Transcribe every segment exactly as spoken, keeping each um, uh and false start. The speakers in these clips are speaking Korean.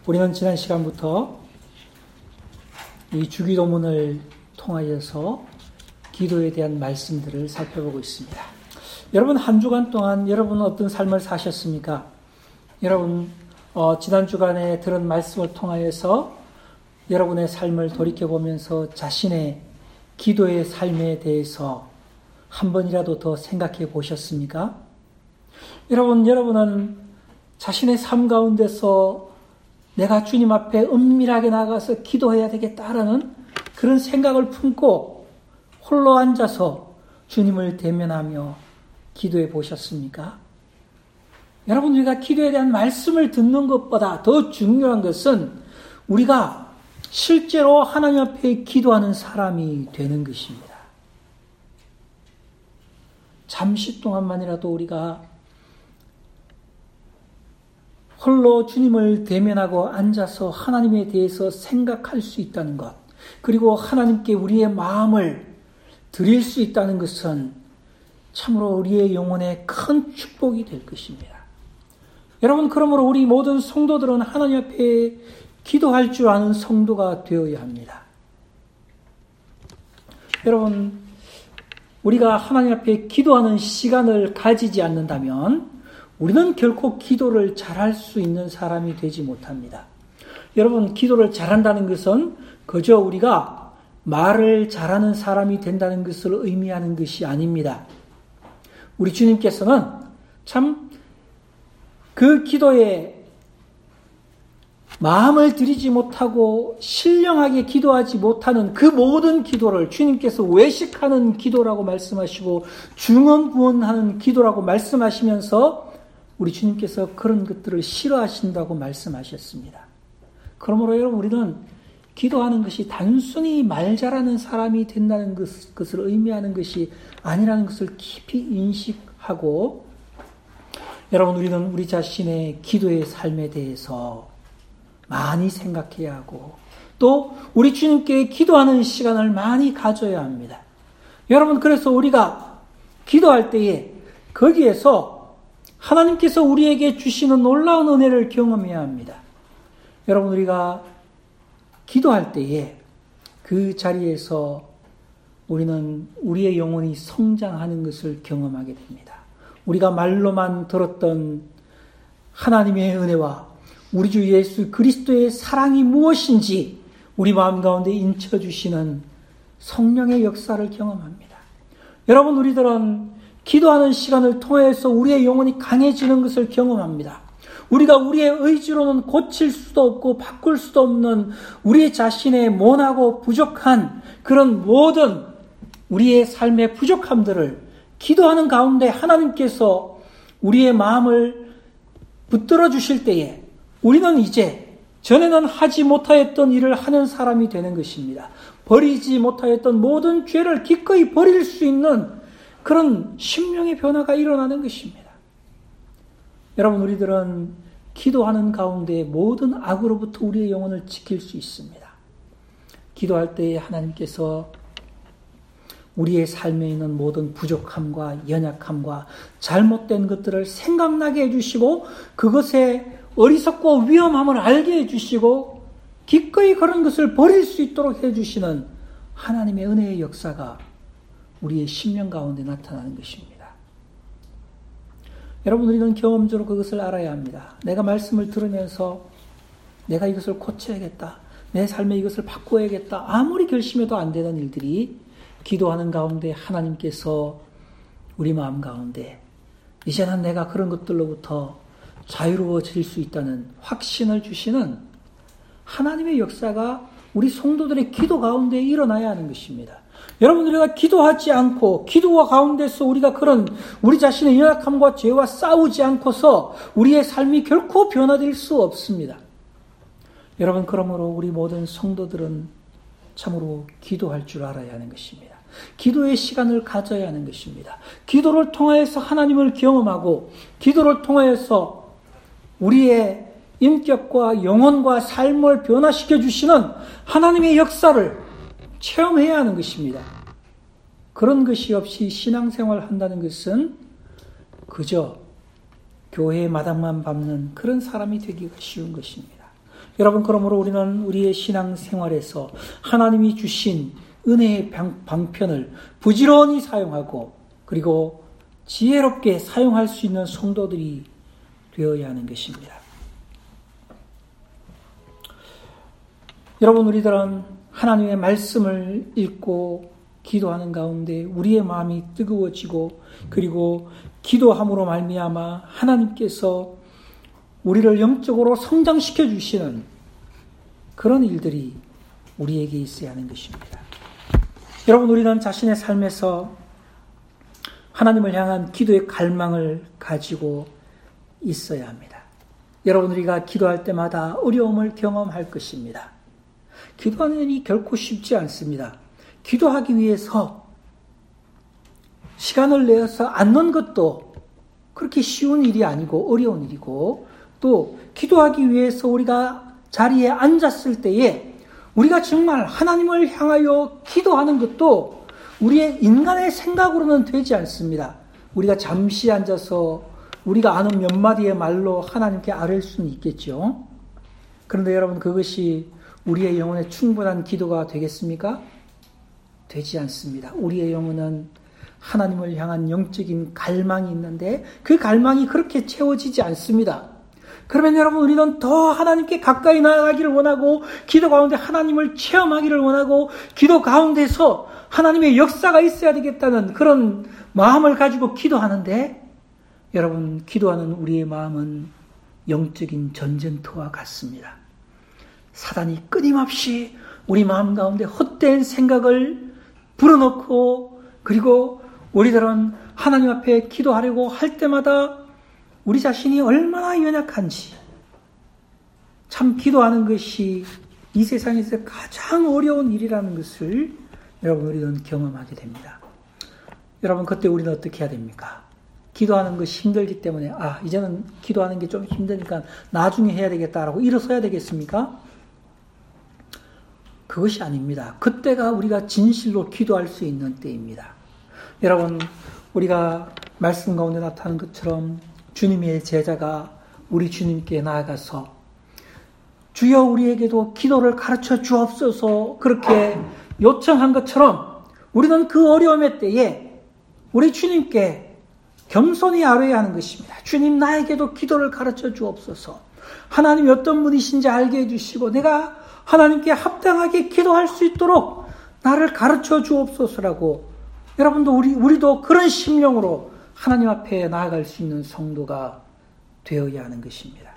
우리는 지난 시간부터 이 주기도문을 통하여서 기도에 대한 말씀들을 살펴보고 있습니다. 여러분, 한 주간 동안 여러분은 어떤 삶을 사셨습니까? 여러분, 어, 지난 주간에 들은 말씀을 통하여서 여러분의 삶을 돌이켜보면서 자신의 기도의 삶에 대해서 한 번이라도 더 생각해 보셨습니까? 여러분, 여러분은 자신의 삶 가운데서 내가 주님 앞에 은밀하게 나가서 기도해야 되겠다라는 그런 생각을 품고 홀로 앉아서 주님을 대면하며 기도해 보셨습니까? 여러분, 우리가 기도에 대한 말씀을 듣는 것보다 더 중요한 것은 우리가 실제로 하나님 앞에 기도하는 사람이 되는 것입니다. 잠시 동안만이라도 우리가 홀로 주님을 대면하고 앉아서 하나님에 대해서 생각할 수 있다는 것, 그리고 하나님께 우리의 마음을 드릴 수 있다는 것은 참으로 우리의 영혼에 큰 축복이 될 것입니다. 여러분, 그러므로 우리 모든 성도들은 하나님 앞에 기도할 줄 아는 성도가 되어야 합니다. 여러분, 우리가 하나님 앞에 기도하는 시간을 가지지 않는다면 우리는 결코 기도를 잘할 수 있는 사람이 되지 못합니다. 여러분, 기도를 잘한다는 것은 그저 우리가 말을 잘하는 사람이 된다는 것을 의미하는 것이 아닙니다. 우리 주님께서는 참 그 기도에 마음을 들이지 못하고 신령하게 기도하지 못하는 그 모든 기도를 주님께서 외식하는 기도라고 말씀하시고 중언부언하는 기도라고 말씀하시면서 우리 주님께서 그런 것들을 싫어하신다고 말씀하셨습니다. 그러므로 여러분, 우리는 기도하는 것이 단순히 말 잘하는 사람이 된다는 것, 것을 의미하는 것이 아니라는 것을 깊이 인식하고, 여러분, 우리는 우리 자신의 기도의 삶에 대해서 많이 생각해야 하고 또 우리 주님께 기도하는 시간을 많이 가져야 합니다. 여러분, 그래서 우리가 기도할 때에 거기에서 하나님께서 우리에게 주시는 놀라운 은혜를 경험해야 합니다. 여러분, 우리가 기도할 때에 그 자리에서 우리는 우리의 영혼이 성장하는 것을 경험하게 됩니다. 우리가 말로만 들었던 하나님의 은혜와 우리 주 예수 그리스도의 사랑이 무엇인지 우리 마음 가운데 인쳐주시는 성령의 역사를 경험합니다. 여러분, 우리들은 기도하는 시간을 통해서 우리의 영혼이 강해지는 것을 경험합니다. 우리가 우리의 의지로는 고칠 수도 없고 바꿀 수도 없는 우리 자신의 모나고 부족한 그런 모든 우리의 삶의 부족함들을 기도하는 가운데 하나님께서 우리의 마음을 붙들어 주실 때에 우리는 이제 전에는 하지 못하였던 일을 하는 사람이 되는 것입니다. 버리지 못하였던 모든 죄를 기꺼이 버릴 수 있는 그런 심령의 변화가 일어나는 것입니다. 여러분, 우리들은 기도하는 가운데 모든 악으로부터 우리의 영혼을 지킬 수 있습니다. 기도할 때에 하나님께서 우리의 삶에 있는 모든 부족함과 연약함과 잘못된 것들을 생각나게 해주시고 그것의 어리석고 위험함을 알게 해주시고 기꺼이 그런 것을 버릴 수 있도록 해주시는 하나님의 은혜의 역사가 우리의 심령 가운데 나타나는 것입니다. 여러분, 우리는 경험적으로 그것을 알아야 합니다. 내가 말씀을 들으면서 내가 이것을 고쳐야겠다, 내 삶에 이것을 바꿔야겠다, 아무리 결심해도 안 되는 일들이 기도하는 가운데 하나님께서 우리 마음 가운데 이제는 내가 그런 것들로부터 자유로워질 수 있다는 확신을 주시는 하나님의 역사가 우리 성도들의 기도 가운데 일어나야 하는 것입니다. 여러분, 우리가 기도하지 않고 기도와 가운데서 우리가 그런 우리 자신의 연약함과 죄와 싸우지 않고서 우리의 삶이 결코 변화될 수 없습니다. 여러분, 그러므로 우리 모든 성도들은 참으로 기도할 줄 알아야 하는 것입니다. 기도의 시간을 가져야 하는 것입니다. 기도를 통하여서 하나님을 경험하고 기도를 통하여서 우리의 인격과 영혼과 삶을 변화시켜 주시는 하나님의 역사를 체험해야 하는 것입니다. 그런 것이 없이 신앙생활을 한다는 것은 그저 교회의 마당만 밟는 그런 사람이 되기가 쉬운 것입니다. 여러분, 그러므로 우리는 우리의 신앙생활에서 하나님이 주신 은혜의 방편을 부지런히 사용하고 그리고 지혜롭게 사용할 수 있는 성도들이 되어야 하는 것입니다. 여러분, 우리들은 하나님의 말씀을 읽고 기도하는 가운데 우리의 마음이 뜨거워지고 그리고 기도함으로 말미암아 하나님께서 우리를 영적으로 성장시켜 주시는 그런 일들이 우리에게 있어야 하는 것입니다. 여러분, 우리는 자신의 삶에서 하나님을 향한 기도의 갈망을 가지고 있어야 합니다. 여러분, 우리가 기도할 때마다 어려움을 경험할 것입니다. 기도하는 일이 결코 쉽지 않습니다. 기도하기 위해서 시간을 내어서 앉는 것도 그렇게 쉬운 일이 아니고 어려운 일이고, 또 기도하기 위해서 우리가 자리에 앉았을 때에 우리가 정말 하나님을 향하여 기도하는 것도 우리의 인간의 생각으로는 되지 않습니다. 우리가 잠시 앉아서 우리가 아는 몇 마디의 말로 하나님께 아뢰을 수는 있겠죠. 그런데 여러분, 그것이 우리의 영혼에 충분한 기도가 되겠습니까? 되지 않습니다. 우리의 영혼은 하나님을 향한 영적인 갈망이 있는데 그 갈망이 그렇게 채워지지 않습니다. 그러면 여러분, 우리는 더 하나님께 가까이 나아가기를 원하고 기도 가운데 하나님을 체험하기를 원하고 기도 가운데서 하나님의 역사가 있어야 되겠다는 그런 마음을 가지고 기도하는데, 여러분, 기도하는 우리의 마음은 영적인 전쟁터와 같습니다. 사단이 끊임없이 우리 마음 가운데 헛된 생각을 불어넣고, 그리고 우리들은 하나님 앞에 기도하려고 할 때마다 우리 자신이 얼마나 연약한지, 참 기도하는 것이 이 세상에서 가장 어려운 일이라는 것을 여러분, 우리는 경험하게 됩니다. 여러분, 그때 우리는 어떻게 해야 됩니까? 기도하는 것이 힘들기 때문에 아, 이제는 기도하는 게 좀 힘드니까 나중에 해야 되겠다라고 일어서야 되겠습니까? 그것이 아닙니다. 그때가 우리가 진실로 기도할 수 있는 때입니다. 여러분, 우리가 말씀 가운데 나타난 것처럼 주님의 제자가 우리 주님께 나아가서 주여 우리에게도 기도를 가르쳐 주옵소서 그렇게 요청한 것처럼 우리는 그 어려움의 때에 우리 주님께 겸손히 아뢰어야 하는 것입니다. 주님, 나에게도 기도를 가르쳐 주옵소서. 하나님이 어떤 분이신지 알게 해주시고 내가 하나님께 합당하게 기도할 수 있도록 나를 가르쳐 주옵소서라고, 여러분도 우리, 우리도 그런 심령으로 하나님 앞에 나아갈 수 있는 성도가 되어야 하는 것입니다.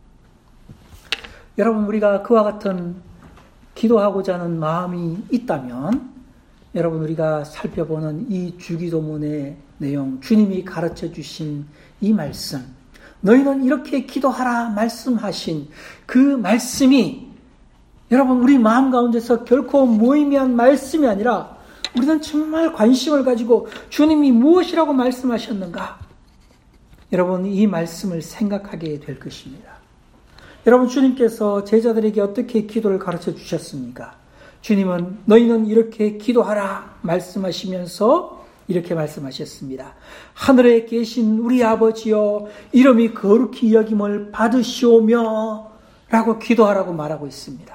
여러분, 우리가 그와 같은 기도하고자 하는 마음이 있다면, 여러분, 우리가 살펴보는 이 주기도문의 내용, 주님이 가르쳐 주신 이 말씀, 너희는 이렇게 기도하라 말씀하신 그 말씀이 여러분, 우리 마음 가운데서 결코 무의미한 말씀이 아니라 우리는 정말 관심을 가지고 주님이 무엇이라고 말씀하셨는가? 여러분, 이 말씀을 생각하게 될 것입니다. 여러분, 주님께서 제자들에게 어떻게 기도를 가르쳐 주셨습니까? 주님은 너희는 이렇게 기도하라 말씀하시면서 이렇게 말씀하셨습니다. 하늘에 계신 우리 아버지여, 이름이 거룩히 여김을 받으시오며 라고 기도하라고 말하고 있습니다.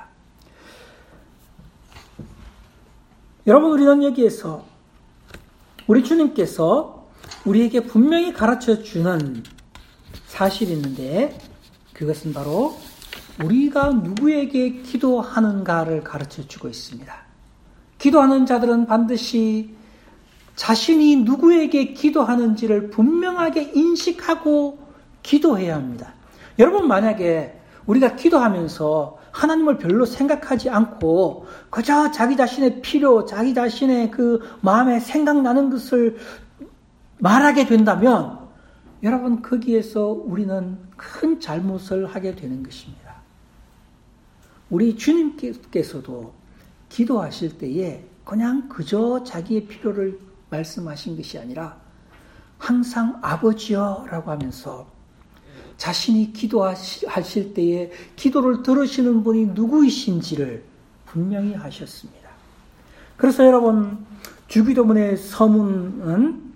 여러분, 우리는 여기에서 우리 주님께서 우리에게 분명히 가르쳐 주는 사실이 있는데, 그것은 바로 우리가 누구에게 기도하는가를 가르쳐 주고 있습니다. 기도하는 자들은 반드시 자신이 누구에게 기도하는지를 분명하게 인식하고 기도해야 합니다. 여러분, 만약에 우리가 기도하면서 하나님을 별로 생각하지 않고 그저 자기 자신의 필요, 자기 자신의 그 마음에 생각나는 것을 말하게 된다면 여러분, 거기에서 우리는 큰 잘못을 하게 되는 것입니다. 우리 주님께서도 기도하실 때에 그냥 그저 자기의 필요를 말씀하신 것이 아니라 항상 아버지여 라고 하면서 자신이 기도하실 때에 기도를 들으시는 분이 누구이신지를 분명히 하셨습니다. 그래서 여러분, 주기도문의 서문은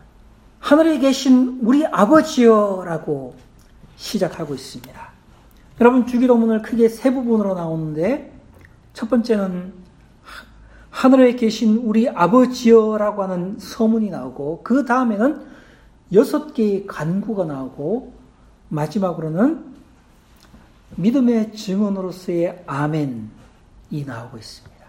하늘에 계신 우리 아버지여 라고 시작하고 있습니다. 여러분, 주기도문을 크게 세 부분으로 나오는데, 첫 번째는 하늘에 계신 우리 아버지여라고 하는 서문이 나오고, 그 다음에는 여섯 개의 간구가 나오고, 마지막으로는 믿음의 증언으로서의 아멘이 나오고 있습니다.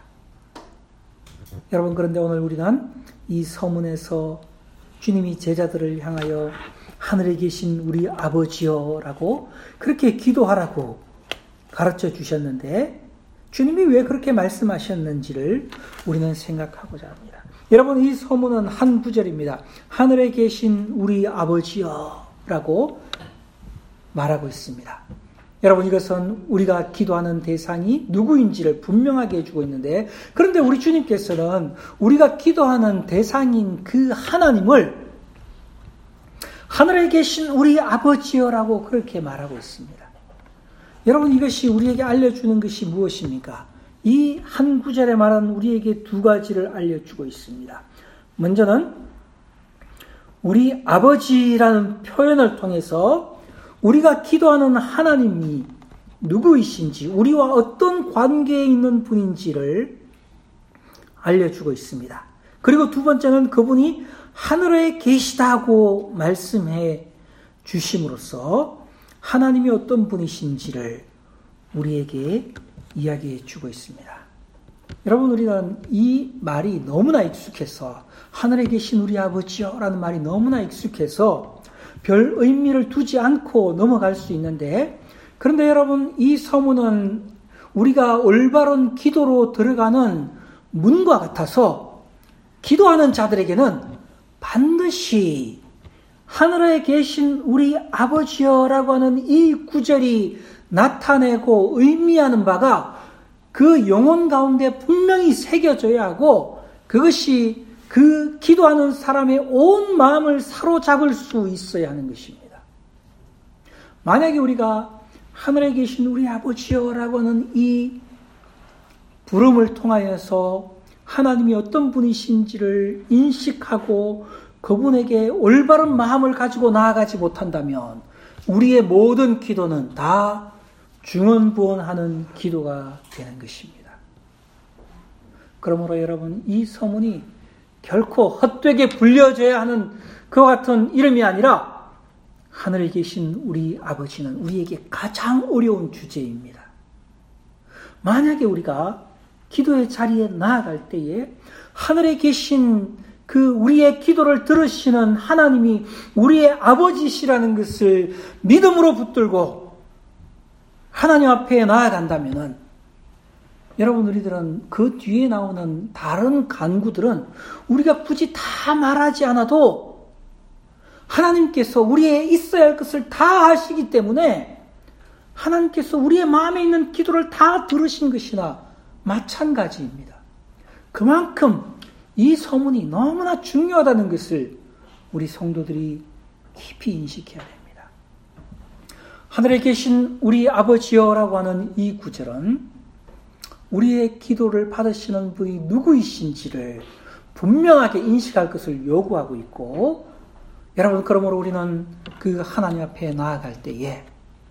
여러분, 그런데 오늘 우리는 이 서문에서 주님이 제자들을 향하여 하늘에 계신 우리 아버지여라고 그렇게 기도하라고 가르쳐 주셨는데, 주님이 왜 그렇게 말씀하셨는지를 우리는 생각하고자 합니다. 여러분, 이 서문은 한 구절입니다. 하늘에 계신 우리 아버지여라고 말하고 있습니다. 여러분, 이것은 우리가 기도하는 대상이 누구인지를 분명하게 해주고 있는데, 그런데 우리 주님께서는 우리가 기도하는 대상인 그 하나님을 하늘에 계신 우리 아버지여라고 그렇게 말하고 있습니다. 여러분, 이것이 우리에게 알려주는 것이 무엇입니까? 이 한 구절에 말하는 우리에게 두 가지를 알려주고 있습니다. 먼저는 우리 아버지라는 표현을 통해서 우리가 기도하는 하나님이 누구이신지, 우리와 어떤 관계에 있는 분인지를 알려주고 있습니다. 그리고 두 번째는 그분이 하늘에 계시다고 말씀해 주심으로써 하나님이 어떤 분이신지를 우리에게 이야기해 주고 있습니다. 여러분, 우리는 이 말이 너무나 익숙해서, 하늘에 계신 우리 아버지요 라는 말이 너무나 익숙해서 별 의미를 두지 않고 넘어갈 수 있는데, 그런데 여러분, 이 서문은 우리가 올바른 기도로 들어가는 문과 같아서 기도하는 자들에게는 반드시 하늘에 계신 우리 아버지여라고 하는 이 구절이 나타내고 의미하는 바가 그 영혼 가운데 분명히 새겨져야 하고, 그것이 그 기도하는 사람의 온 마음을 사로잡을 수 있어야 하는 것입니다. 만약에 우리가 하늘에 계신 우리 아버지여라고 하는 이 부름을 통하여서 하나님이 어떤 분이신지를 인식하고 그분에게 올바른 마음을 가지고 나아가지 못한다면 우리의 모든 기도는 다 중언부언하는 기도가 되는 것입니다. 그러므로 여러분, 이 서문이 결코 헛되게 불려져야 하는 그와 같은 이름이 아니라, 하늘에 계신 우리 아버지는 우리에게 가장 어려운 주제입니다. 만약에 우리가 기도의 자리에 나아갈 때에 하늘에 계신 그 우리의 기도를 들으시는 하나님이 우리의 아버지시라는 것을 믿음으로 붙들고 하나님 앞에 나아간다면은, 여러분, 우리들은 그 뒤에 나오는 다른 간구들은 우리가 굳이 다 말하지 않아도 하나님께서 우리의 있어야 할 것을 다 하시기 때문에 하나님께서 우리의 마음에 있는 기도를 다 들으신 것이나 마찬가지입니다. 그만큼 이 서문이 너무나 중요하다는 것을 우리 성도들이 깊이 인식해야 됩니다. 하늘에 계신 우리 아버지여라고 하는 이 구절은 우리의 기도를 받으시는 분이 누구이신지를 분명하게 인식할 것을 요구하고 있고, 여러분, 그러므로 우리는 그 하나님 앞에 나아갈 때에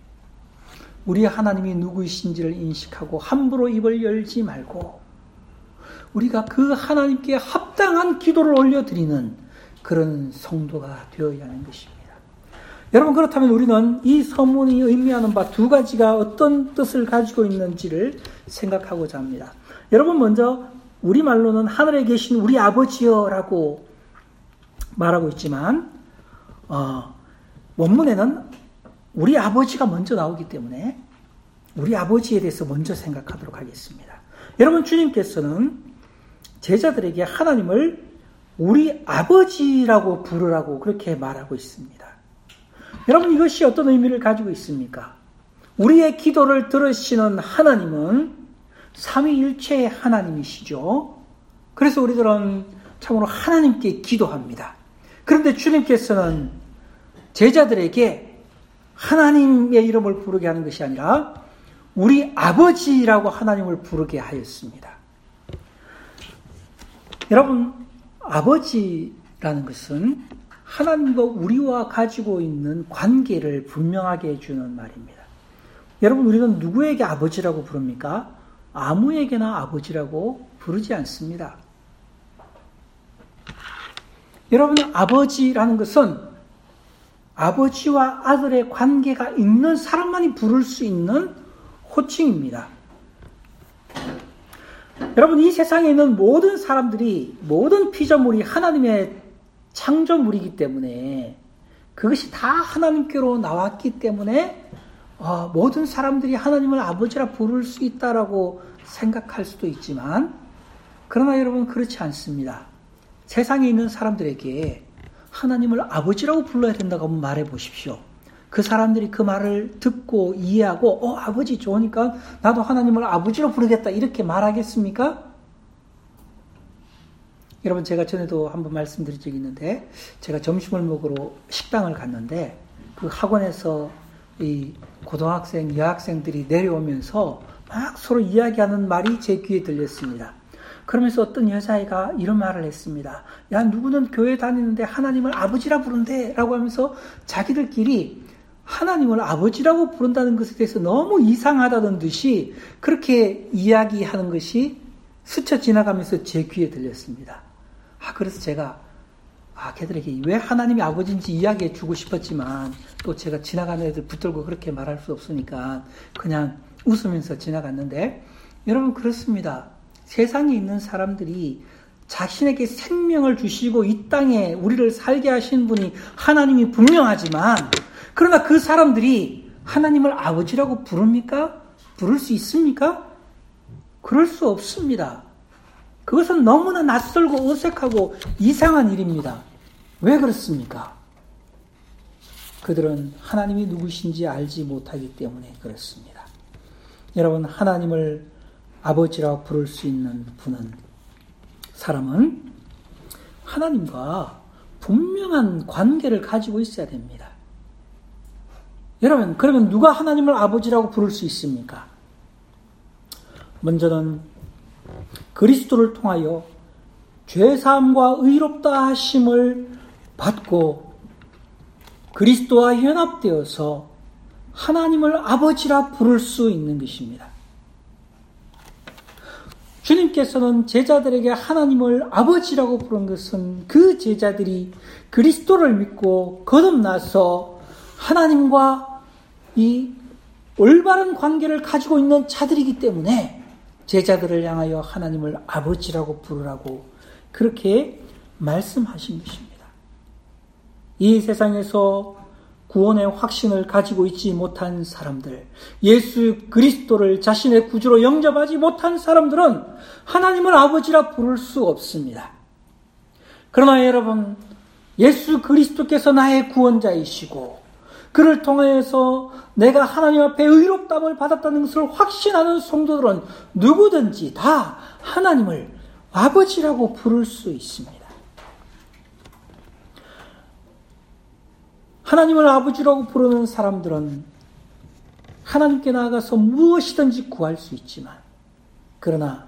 우리 하나님이 누구이신지를 인식하고 함부로 입을 열지 말고 우리가 그 하나님께 합당한 기도를 올려드리는 그런 성도가 되어야 하는 것입니다. 여러분, 그렇다면 우리는 이 서문이 의미하는 바 두 가지가 어떤 뜻을 가지고 있는지를 생각하고자 합니다. 여러분, 먼저 우리말로는 하늘에 계신 우리 아버지여라고 말하고 있지만 어, 원문에는 우리 아버지가 먼저 나오기 때문에 우리 아버지에 대해서 먼저 생각하도록 하겠습니다. 여러분, 주님께서는 제자들에게 하나님을 우리 아버지라고 부르라고 그렇게 말하고 있습니다. 여러분, 이것이 어떤 의미를 가지고 있습니까? 우리의 기도를 들으시는 하나님은 삼위일체의 하나님이시죠. 그래서 우리들은 참으로 하나님께 기도합니다. 그런데 주님께서는 제자들에게 하나님의 이름을 부르게 하는 것이 아니라 우리 아버지라고 하나님을 부르게 하였습니다. 여러분, 아버지라는 것은 하나님과 우리와 가지고 있는 관계를 분명하게 해주는 말입니다. 여러분, 우리는 누구에게 아버지라고 부릅니까? 아무에게나 아버지라고 부르지 않습니다. 여러분, 아버지라는 것은 아버지와 아들의 관계가 있는 사람만이 부를 수 있는 호칭입니다. 여러분, 이 세상에 있는 모든 사람들이, 모든 피조물이 하나님의 창조물이기 때문에, 그것이 다 하나님께로 나왔기 때문에 어, 모든 사람들이 하나님을 아버지라 부를 수 있다라고 생각할 수도 있지만, 그러나 여러분, 그렇지 않습니다. 세상에 있는 사람들에게 하나님을 아버지라고 불러야 된다고 한번 말해 보십시오. 그 사람들이 그 말을 듣고 이해하고 어 아버지 좋으니까 나도 하나님을 아버지로 부르겠다 이렇게 말하겠습니까? 여러분, 제가 전에도 한번 말씀드린 적이 있는데, 제가 점심을 먹으러 식당을 갔는데 그 학원에서 이 고등학생, 여학생들이 내려오면서 막 서로 이야기하는 말이 제 귀에 들렸습니다. 그러면서 어떤 여자애가 이런 말을 했습니다. 야, 누구는 교회 다니는데 하나님을 아버지라 부른대 라고 하면서 자기들끼리 하나님을 아버지라고 부른다는 것에 대해서 너무 이상하다는 듯이 그렇게 이야기하는 것이 스쳐 지나가면서 제 귀에 들렸습니다. 아, 그래서 제가 아, 걔들에게 왜 하나님이 아버지인지 이야기해 주고 싶었지만 또 제가 지나가는 애들 붙들고 그렇게 말할 수 없으니까 그냥 웃으면서 지나갔는데, 여러분, 그렇습니다. 세상에 있는 사람들이 자신에게 생명을 주시고 이 땅에 우리를 살게 하신 분이 하나님이 분명하지만, 그러나 그 사람들이 하나님을 아버지라고 부릅니까? 부를 수 있습니까? 그럴 수 없습니다. 그것은 너무나 낯설고 어색하고 이상한 일입니다. 왜 그렇습니까? 그들은 하나님이 누구신지 알지 못하기 때문에 그렇습니다. 여러분, 하나님을 아버지라고 부를 수 있는 분은, 사람은 하나님과 분명한 관계를 가지고 있어야 됩니다. 여러분, 그러면 누가 하나님을 아버지라고 부를 수 있습니까? 먼저는 그리스도를 통하여 죄사함과 의롭다 하심을 받고 그리스도와 연합되어서 하나님을 아버지라 부를 수 있는 것입니다. 주님께서는 제자들에게 하나님을 아버지라고 부른 것은 그 제자들이 그리스도를 믿고 거듭나서 하나님과 이 올바른 관계를 가지고 있는 자들이기 때문에 제자들을 향하여 하나님을 아버지라고 부르라고 그렇게 말씀하신 것입니다. 이 세상에서 구원의 확신을 가지고 있지 못한 사람들, 예수 그리스도를 자신의 구주로 영접하지 못한 사람들은 하나님을 아버지라 부를 수 없습니다. 그러나 여러분, 예수 그리스도께서 나의 구원자이시고 그를 통해서 내가 하나님 앞에 의롭다함을 받았다는 것을 확신하는 성도들은 누구든지 다 하나님을 아버지라고 부를 수 있습니다. 하나님을 아버지라고 부르는 사람들은 하나님께 나아가서 무엇이든지 구할 수 있지만, 그러나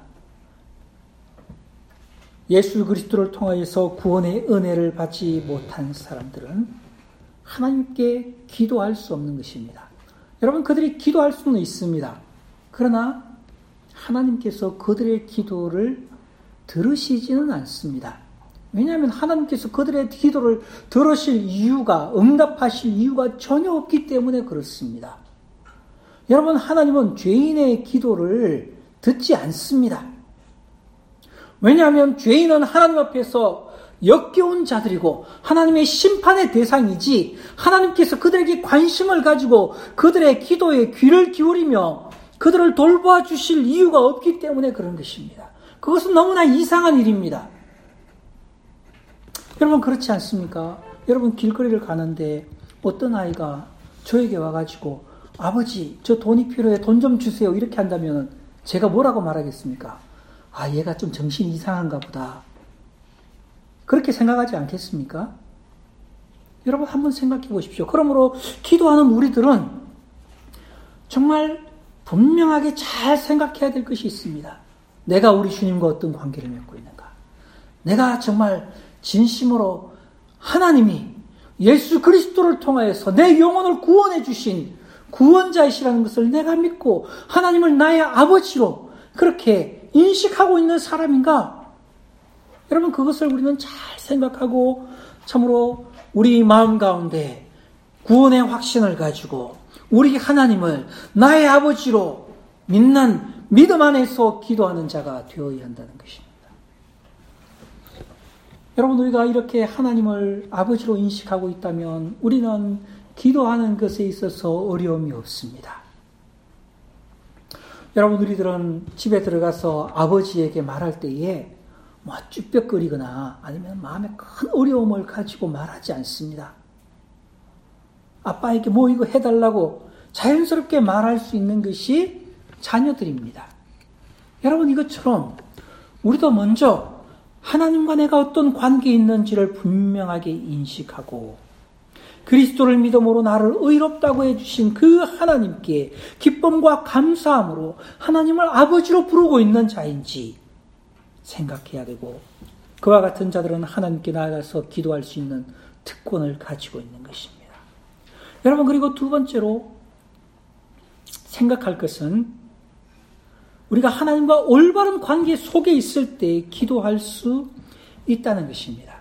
예수 그리스도를 통하여서 구원의 은혜를 받지 못한 사람들은 하나님께 기도할 수 없는 것입니다. 여러분, 그들이 기도할 수는 있습니다. 그러나 하나님께서 그들의 기도를 들으시지는 않습니다. 왜냐하면 하나님께서 그들의 기도를 들으실 이유가, 응답하실 이유가 전혀 없기 때문에 그렇습니다. 여러분, 하나님은 죄인의 기도를 듣지 않습니다. 왜냐하면 죄인은 하나님 앞에서 역겨운 자들이고 하나님의 심판의 대상이지, 하나님께서 그들에게 관심을 가지고 그들의 기도에 귀를 기울이며 그들을 돌봐 주실 이유가 없기 때문에 그런 것입니다. 그것은 너무나 이상한 일입니다. 여러분, 그렇지 않습니까? 여러분, 길거리를 가는데 어떤 아이가 저에게 와가지고 아버지, 저 돈이 필요해, 돈 좀 주세요, 이렇게 한다면 제가 뭐라고 말하겠습니까? 아, 얘가 좀 정신이 이상한가 보다, 그렇게 생각하지 않겠습니까? 여러분, 한번 생각해 보십시오. 그러므로 기도하는 우리들은 정말 분명하게 잘 생각해야 될 것이 있습니다. 내가 우리 주님과 어떤 관계를 맺고 있는가? 내가 정말 진심으로 하나님이 예수 그리스도를 통하여서 내 영혼을 구원해 주신 구원자이시라는 것을 내가 믿고 하나님을 나의 아버지로 그렇게 인식하고 있는 사람인가? 여러분, 그것을 우리는 잘 생각하고 참으로 우리 마음 가운데 구원의 확신을 가지고 우리 하나님을 나의 아버지로 믿는 믿음 안에서 기도하는 자가 되어야 한다는 것입니다. 여러분, 우리가 이렇게 하나님을 아버지로 인식하고 있다면 우리는 기도하는 것에 있어서 어려움이 없습니다. 여러분, 우리들은 집에 들어가서 아버지에게 말할 때에 뭐 쭈뼛거리거나 아니면 마음에 큰 어려움을 가지고 말하지 않습니다. 아빠에게 뭐 이거 해달라고 자연스럽게 말할 수 있는 것이 자녀들입니다. 여러분, 이것처럼 우리도 먼저 하나님과 내가 어떤 관계에 있는지를 분명하게 인식하고 그리스도를 믿음으로 나를 의롭다고 해주신 그 하나님께 기쁨과 감사함으로 하나님을 아버지로 부르고 있는 자인지 생각해야 되고, 그와 같은 자들은 하나님께 나아가서 기도할 수 있는 특권을 가지고 있는 것입니다. 여러분, 그리고 두 번째로 생각할 것은 우리가 하나님과 올바른 관계 속에 있을 때 기도할 수 있다는 것입니다.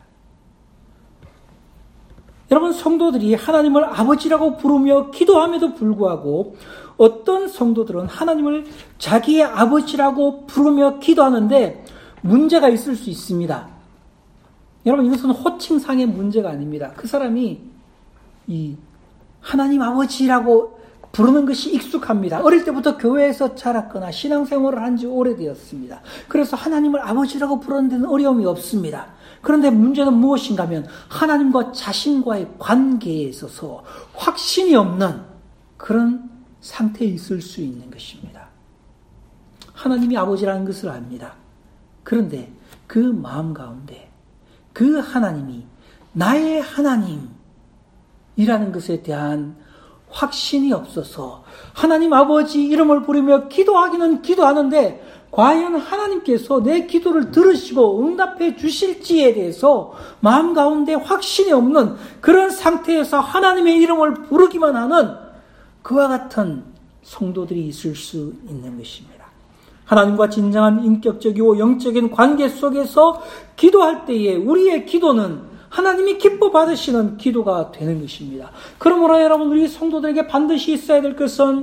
여러분, 성도들이 하나님을 아버지라고 부르며 기도함에도 불구하고 어떤 성도들은 하나님을 자기의 아버지라고 부르며 기도하는데 문제가 있을 수 있습니다. 여러분, 이것은 호칭상의 문제가 아닙니다. 그 사람이 이 하나님 아버지라고 부르는 것이 익숙합니다. 어릴 때부터 교회에서 자랐거나 신앙생활을 한 지 오래되었습니다. 그래서 하나님을 아버지라고 부르는 데는 어려움이 없습니다. 그런데 문제는 무엇인가 하면 하나님과 자신과의 관계에 있어서 확신이 없는 그런 상태에 있을 수 있는 것입니다. 하나님이 아버지라는 것을 압니다. 그런데 그 마음 가운데 그 하나님이 나의 하나님이라는 것에 대한 확신이 없어서 하나님 아버지 이름을 부르며 기도하기는 기도하는데 과연 하나님께서 내 기도를 들으시고 응답해 주실지에 대해서 마음 가운데 확신이 없는 그런 상태에서 하나님의 이름을 부르기만 하는 그와 같은 성도들이 있을 수 있는 것입니다. 하나님과 진정한 인격적이고 영적인 관계 속에서 기도할 때에 우리의 기도는 하나님이 기뻐 받으시는 기도가 되는 것입니다. 그러므로 여러분, 우리 성도들에게 반드시 있어야 될 것은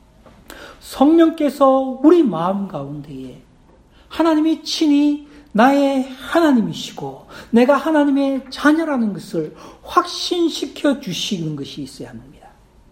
성령께서 우리 마음 가운데에 하나님이 친히 나의 하나님이시고 내가 하나님의 자녀라는 것을 확신시켜 주시는 것이 있어야 합니다.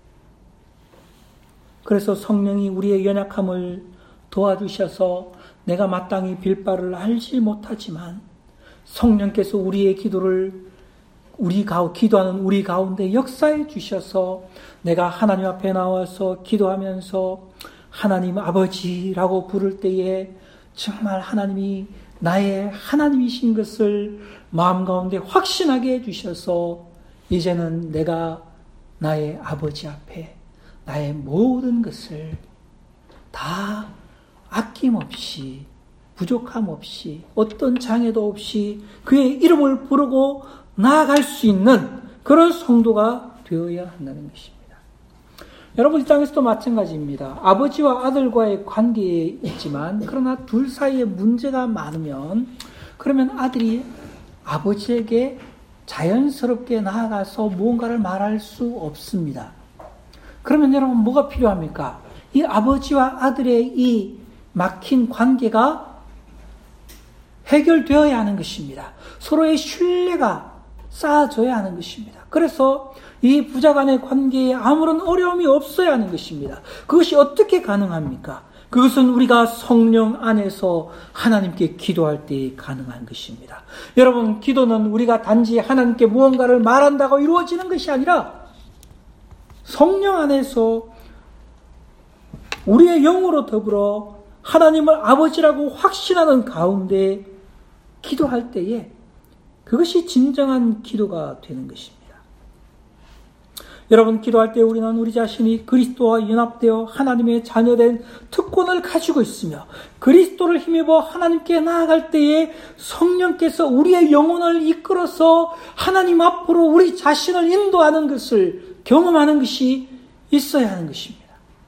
그래서 성령이 우리의 연약함을 도와주셔서 내가 마땅히 빌 바를 알지 못하지만 성령께서 우리의 기도를 우리 가 기도하는 우리 가운데 역사해 주셔서 내가 하나님 앞에 나와서 기도하면서 하나님 아버지라고 부를 때에 정말 하나님이 나의 하나님이신 것을 마음 가운데 확신하게 해주셔서 이제는 내가 나의 아버지 앞에 나의 모든 것을 다 아낌없이 부족함 없이 어떤 장애도 없이 그의 이름을 부르고 나아갈 수 있는 그런 성도가 되어야 한다는 것입니다. 여러분, 이 땅에서도 마찬가지입니다. 아버지와 아들과의 관계에 있지만 그러나 둘 사이에 문제가 많으면 그러면 아들이 아버지에게 자연스럽게 나아가서 무언가를 말할 수 없습니다. 그러면 여러분, 뭐가 필요합니까? 이 아버지와 아들의 이 막힌 관계가 해결되어야 하는 것입니다. 서로의 신뢰가 쌓아져야 하는 것입니다. 그래서 이 부자 간의 관계에 아무런 어려움이 없어야 하는 것입니다. 그것이 어떻게 가능합니까? 그것은 우리가 성령 안에서 하나님께 기도할 때 가능한 것입니다. 여러분, 기도는 우리가 단지 하나님께 무언가를 말한다고 이루어지는 것이 아니라 성령 안에서 우리의 영으로 더불어 하나님을 아버지라고 확신하는 가운데 기도할 때에 그것이 진정한 기도가 되는 것입니다. 여러분, 기도할 때 우리는 우리 자신이 그리스도와 연합되어 하나님의 자녀된 특권을 가지고 있으며 그리스도를 힘입어 하나님께 나아갈 때에 성령께서 우리의 영혼을 이끌어서 하나님 앞으로 우리 자신을 인도하는 것을 경험하는 것이 있어야 하는 것입니다.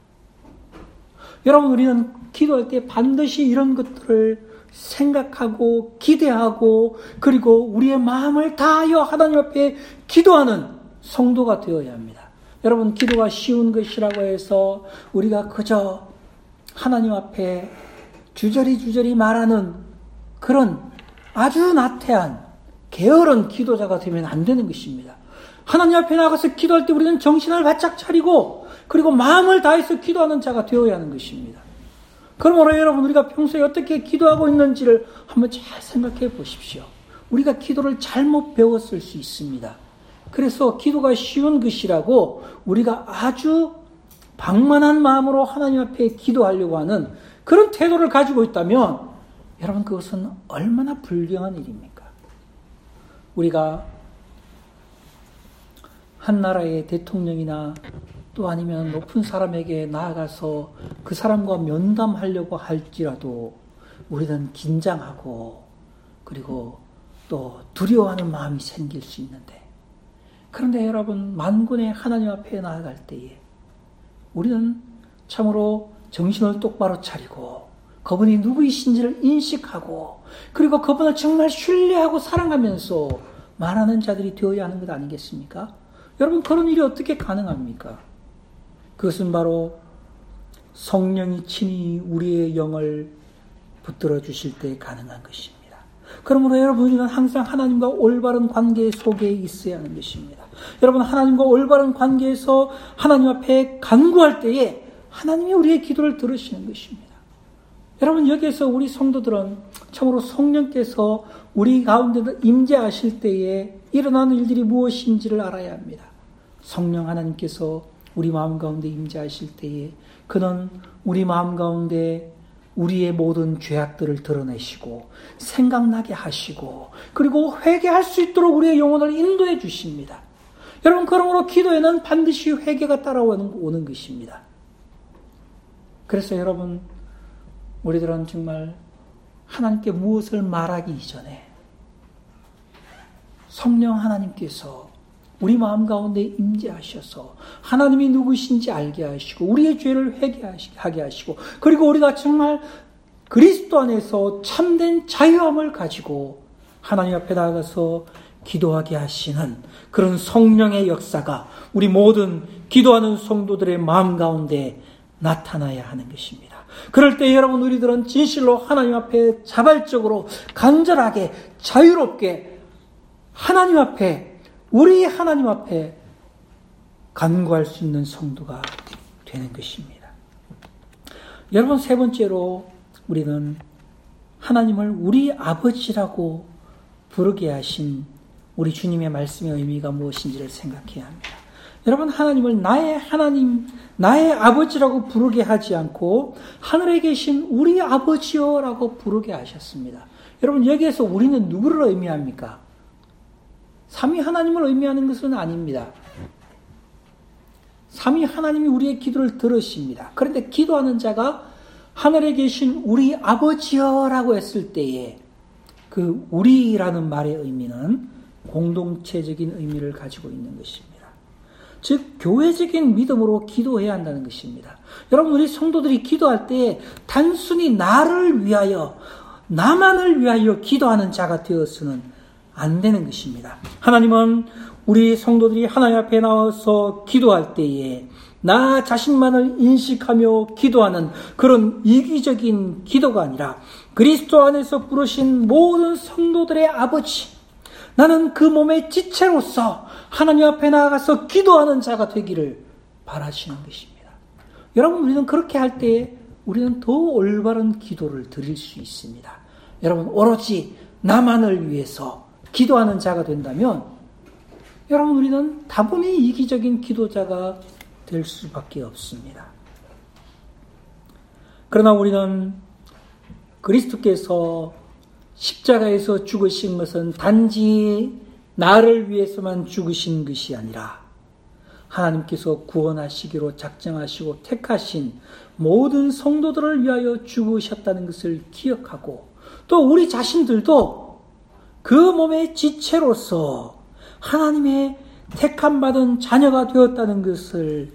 여러분, 우리는 기도할 때 반드시 이런 것들을 생각하고 기대하고 그리고 우리의 마음을 다하여 하나님 앞에 기도하는 성도가 되어야 합니다. 여러분, 기도가 쉬운 것이라고 해서 우리가 그저 하나님 앞에 주저리 주저리 말하는 그런 아주 나태한 게으른 기도자가 되면 안 되는 것입니다. 하나님 앞에 나가서 기도할 때 우리는 정신을 바짝 차리고 그리고 마음을 다해서 기도하는 자가 되어야 하는 것입니다. 그러므로 여러분, 우리가 평소에 어떻게 기도하고 있는지를 한번 잘 생각해 보십시오. 우리가 기도를 잘못 배웠을 수 있습니다. 그래서 기도가 쉬운 것이라고 우리가 아주 방만한 마음으로 하나님 앞에 기도하려고 하는 그런 태도를 가지고 있다면 여러분, 그것은 얼마나 불경한 일입니까? 우리가 한 나라의 대통령이나 또 아니면 높은 사람에게 나아가서 그 사람과 면담하려고 할지라도 우리는 긴장하고 그리고 또 두려워하는 마음이 생길 수 있는데, 그런데 여러분, 만군의 하나님 앞에 나아갈 때에 우리는 참으로 정신을 똑바로 차리고 그분이 누구이신지를 인식하고 그리고 그분을 정말 신뢰하고 사랑하면서 말하는 자들이 되어야 하는 것 아니겠습니까? 여러분, 그런 일이 어떻게 가능합니까? 그것은 바로 성령이 친히 우리의 영을 붙들어 주실 때 가능한 것입니다. 그러므로 여러분, 우리는 항상 하나님과 올바른 관계 속에 있어야 하는 것입니다. 여러분, 하나님과 올바른 관계에서 하나님 앞에 간구할 때에 하나님이 우리의 기도를 들으시는 것입니다. 여러분, 여기에서 우리 성도들은 참으로 성령께서 우리 가운데 임재하실 때에 일어나는 일들이 무엇인지를 알아야 합니다. 성령 하나님께서 우리 마음 가운데 임재하실 때에 그는 우리 마음 가운데 우리의 모든 죄악들을 드러내시고 생각나게 하시고 그리고 회개할 수 있도록 우리의 영혼을 인도해 주십니다. 여러분, 그러므로 기도에는 반드시 회개가 따라오는 것입니다. 그래서 여러분, 우리들은 정말 하나님께 무엇을 말하기 이전에 성령 하나님께서 우리 마음 가운데 임재하셔서 하나님이 누구신지 알게 하시고 우리의 죄를 회개하게 하시고 그리고 우리가 정말 그리스도 안에서 참된 자유함을 가지고 하나님 앞에 나가서 기도하게 하시는 그런 성령의 역사가 우리 모든 기도하는 성도들의 마음 가운데 나타나야 하는 것입니다. 그럴 때 여러분, 우리들은 진실로 하나님 앞에 자발적으로 간절하게 자유롭게 하나님 앞에, 우리 하나님 앞에 간구할 수 있는 성도가 되는 것입니다. 여러분, 세 번째로 우리는 하나님을 우리 아버지라고 부르게 하신 우리 주님의 말씀의 의미가 무엇인지를 생각해야 합니다. 여러분, 하나님을 나의 하나님, 나의 아버지라고 부르게 하지 않고 하늘에 계신 우리 아버지여라고 부르게 하셨습니다. 여러분, 여기에서 우리는 누구를 의미합니까? 삼위 하나님을 의미하는 것은 아닙니다. 삼위 하나님이 우리의 기도를 들으십니다. 그런데 기도하는 자가 하늘에 계신 우리 아버지여라고 했을 때에 그 우리라는 말의 의미는 공동체적인 의미를 가지고 있는 것입니다. 즉, 교회적인 믿음으로 기도해야 한다는 것입니다. 여러분, 우리 성도들이 기도할 때 단순히 나를 위하여, 나만을 위하여 기도하는 자가 되어서는 안 되는 것입니다. 하나님은 우리 성도들이 하나님 앞에 나와서 기도할 때에 나 자신만을 인식하며 기도하는 그런 이기적인 기도가 아니라 그리스도 안에서 부르신 모든 성도들의 아버지, 나는 그 몸의 지체로서 하나님 앞에 나아가서 기도하는 자가 되기를 바라시는 것입니다. 여러분, 우리는 그렇게 할 때에 우리는 더 올바른 기도를 드릴 수 있습니다. 여러분, 오로지 나만을 위해서 기도하는 자가 된다면 여러분, 우리는 다분히 이기적인 기도자가 될 수밖에 없습니다. 그러나 우리는 그리스도께서 십자가에서 죽으신 것은 단지 나를 위해서만 죽으신 것이 아니라 하나님께서 구원하시기로 작정하시고 택하신 모든 성도들을 위하여 죽으셨다는 것을 기억하고 또 우리 자신들도 그 몸의 지체로서 하나님의 택함받은 자녀가 되었다는 것을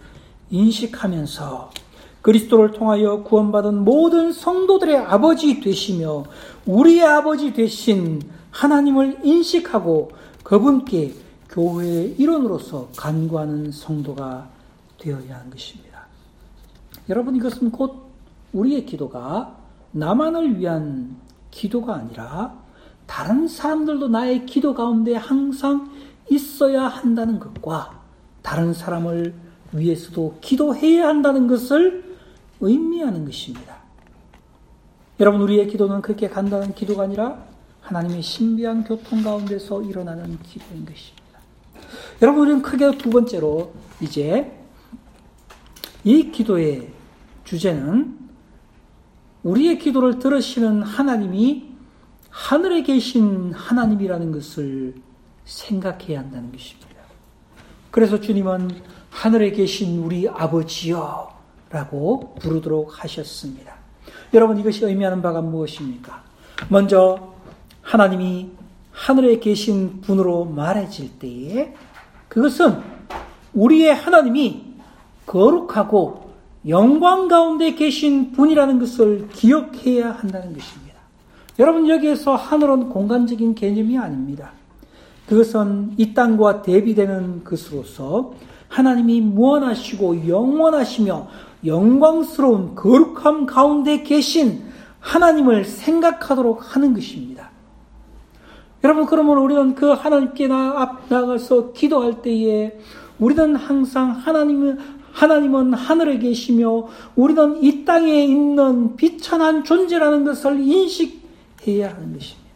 인식하면서 그리스도를 통하여 구원받은 모든 성도들의 아버지 되시며 우리의 아버지 되신 하나님을 인식하고 그분께 교회의 일원으로서 간구하는 성도가 되어야 하는 것입니다. 여러분, 이것은 곧 우리의 기도가 나만을 위한 기도가 아니라 다른 사람들도 나의 기도 가운데 항상 있어야 한다는 것과 다른 사람을 위해서도 기도해야 한다는 것을 의미하는 것입니다. 여러분, 우리의 기도는 그렇게 간단한 기도가 아니라 하나님의 신비한 교통 가운데서 일어나는 기도인 것입니다. 여러분, 우리는 크게 두 번째로 이제 이 기도의 주제는 우리의 기도를 들으시는 하나님이 하늘에 계신 하나님이라는 것을 생각해야 한다는 것입니다. 그래서 주님은 하늘에 계신 우리 아버지여 라고 부르도록 하셨습니다. 여러분, 이것이 의미하는 바가 무엇입니까? 먼저 하나님이 하늘에 계신 분으로 말해질 때에 그것은 우리의 하나님이 거룩하고 영광 가운데 계신 분이라는 것을 기억해야 한다는 것입니다. 여러분, 여기에서 하늘은 공간적인 개념이 아닙니다. 그것은 이 땅과 대비되는 것으로서 하나님이 무한하시고 영원하시며 영광스러운 거룩함 가운데 계신 하나님을 생각하도록 하는 것입니다. 여러분, 그러면 우리는 그 하나님께 나아가서 기도할 때에 우리는 항상 하나님은, 하나님은 하늘에 계시며 우리는 이 땅에 있는 비천한 존재라는 것을 인식해야 하는 것입니다.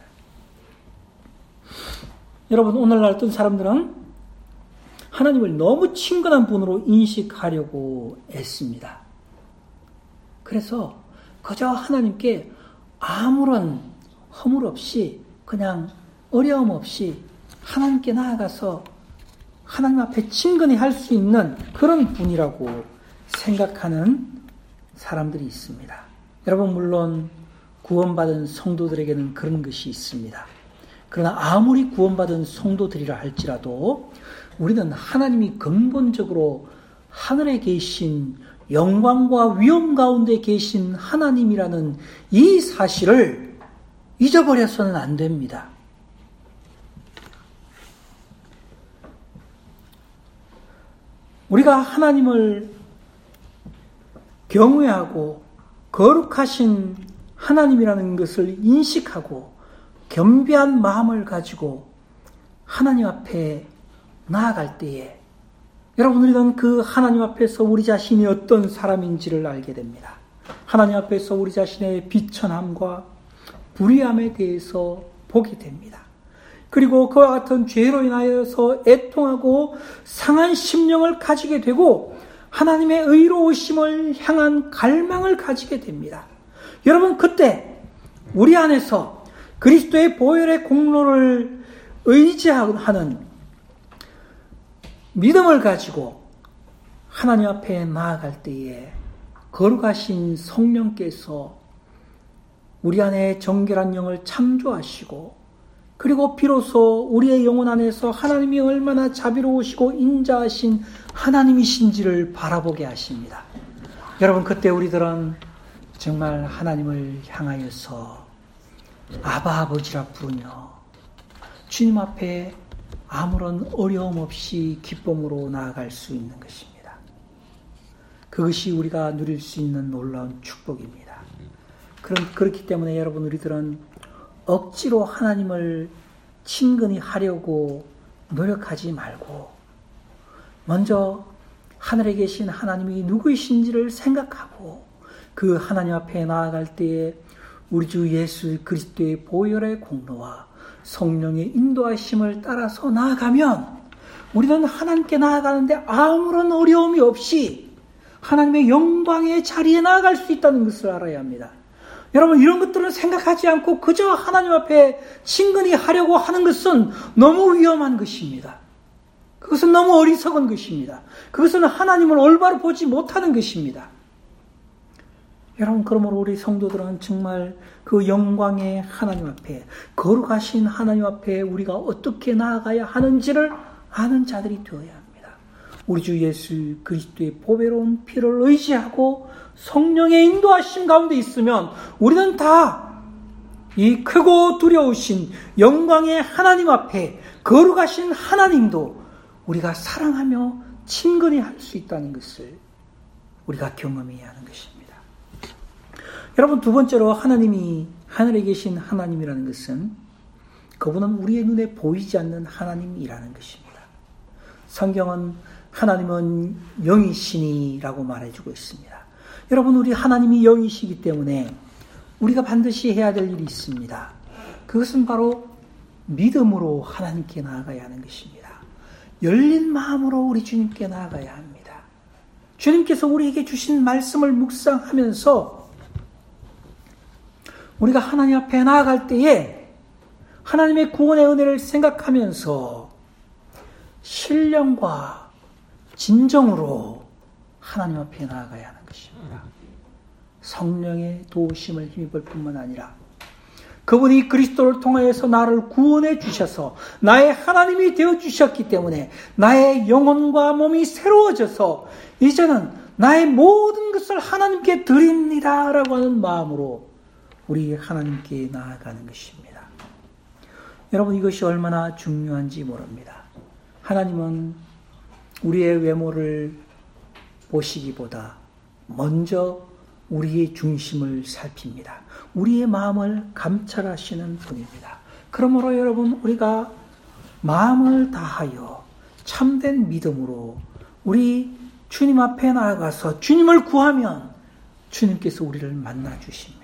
여러분, 오늘날 어떤 사람들은 하나님을 너무 친근한 분으로 인식하려고 애씁니다. 그래서 그저 하나님께 아무런 허물 없이 그냥 어려움 없이 하나님께 나아가서 하나님 앞에 친근히 할 수 있는 그런 분이라고 생각하는 사람들이 있습니다. 여러분, 물론 구원받은 성도들에게는 그런 것이 있습니다. 그러나 아무리 구원받은 성도들이라 할지라도 우리는 하나님이 근본적으로 하늘에 계신 영광과 위엄 가운데 계신 하나님이라는 이 사실을 잊어버려서는 안 됩니다. 우리가 하나님을 경외하고 거룩하신 하나님이라는 것을 인식하고 겸비한 마음을 가지고 하나님 앞에 나아갈 때에 여러분, 우리는 그 하나님 앞에서 우리 자신이 어떤 사람인지를 알게 됩니다. 하나님 앞에서 우리 자신의 비천함과 불의함에 대해서 보게 됩니다. 그리고 그와 같은 죄로 인하여서 애통하고 상한 심령을 가지게 되고 하나님의 의로우심을 향한 갈망을 가지게 됩니다. 여러분, 그때 우리 안에서 그리스도의 보혈의 공로를 의지하는 믿음을 가지고 하나님 앞에 나아갈 때에 거룩하신 성령께서 우리 안에 정결한 영을 창조하시고 그리고 비로소 우리의 영혼 안에서 하나님이 얼마나 자비로우시고 인자하신 하나님이신지를 바라보게 하십니다. 여러분, 그때 우리들은 정말 하나님을 향하여서 아바 아버지라 부르며 주님 앞에 아무런 어려움 없이 기쁨으로 나아갈 수 있는 것입니다. 그것이 우리가 누릴 수 있는 놀라운 축복입니다. 그런, 그렇기 때문에 여러분, 우리들은 억지로 하나님을 친근히 하려고 노력하지 말고 먼저 하늘에 계신 하나님이 누구이신지를 생각하고 그 하나님 앞에 나아갈 때에 우리 주 예수 그리스도의 보혈의 공로와 성령의 인도하심을 따라서 나아가면 우리는 하나님께 나아가는데 아무런 어려움이 없이 하나님의 영광의 자리에 나아갈 수 있다는 것을 알아야 합니다. 여러분, 이런 것들을 생각하지 않고 그저 하나님 앞에 친근히 하려고 하는 것은 너무 위험한 것입니다. 그것은 너무 어리석은 것입니다. 그것은 하나님을 올바로 보지 못하는 것입니다. 여러분, 그러므로 우리 성도들은 정말 그 영광의 하나님 앞에, 거룩하신 하나님 앞에 우리가 어떻게 나아가야 하는지를 아는 자들이 되어야 합니다. 우리 주 예수 그리스도의 보배로운 피를 의지하고 성령의 인도하심 가운데 있으면 우리는 다 이 크고 두려우신 영광의 하나님 앞에 거룩하신 하나님도 우리가 사랑하며 친근히 할 수 있다는 것을 우리가 경험해야 하는 것입니다. 여러분, 두 번째로 하나님이 하늘에 계신 하나님이라는 것은 그분은 우리의 눈에 보이지 않는 하나님이라는 것입니다. 성경은 하나님은 영이시니라고 말해주고 있습니다. 여러분, 우리 하나님이 영이시기 때문에 우리가 반드시 해야 될 일이 있습니다. 그것은 바로 믿음으로 하나님께 나아가야 하는 것입니다. 열린 마음으로 우리 주님께 나아가야 합니다. 주님께서 우리에게 주신 말씀을 묵상하면서 우리가 하나님 앞에 나아갈 때에 하나님의 구원의 은혜를 생각하면서 신령과 진정으로 하나님 앞에 나아가야 하는 것입니다. 성령의 도우심을 힘입을 뿐만 아니라 그분이 그리스도를 통하여서 나를 구원해 주셔서 나의 하나님이 되어 주셨기 때문에 나의 영혼과 몸이 새로워져서 이제는 나의 모든 것을 하나님께 드립니다 라고 하는 마음으로 우리 하나님께 나아가는 것입니다. 여러분, 이것이 얼마나 중요한지 모릅니다. 하나님은 우리의 외모를 보시기보다 먼저 우리의 중심을 살핍니다. 우리의 마음을 감찰하시는 분입니다. 그러므로 여러분, 우리가 마음을 다하여 참된 믿음으로 우리 주님 앞에 나아가서 주님을 구하면 주님께서 우리를 만나 주십니다.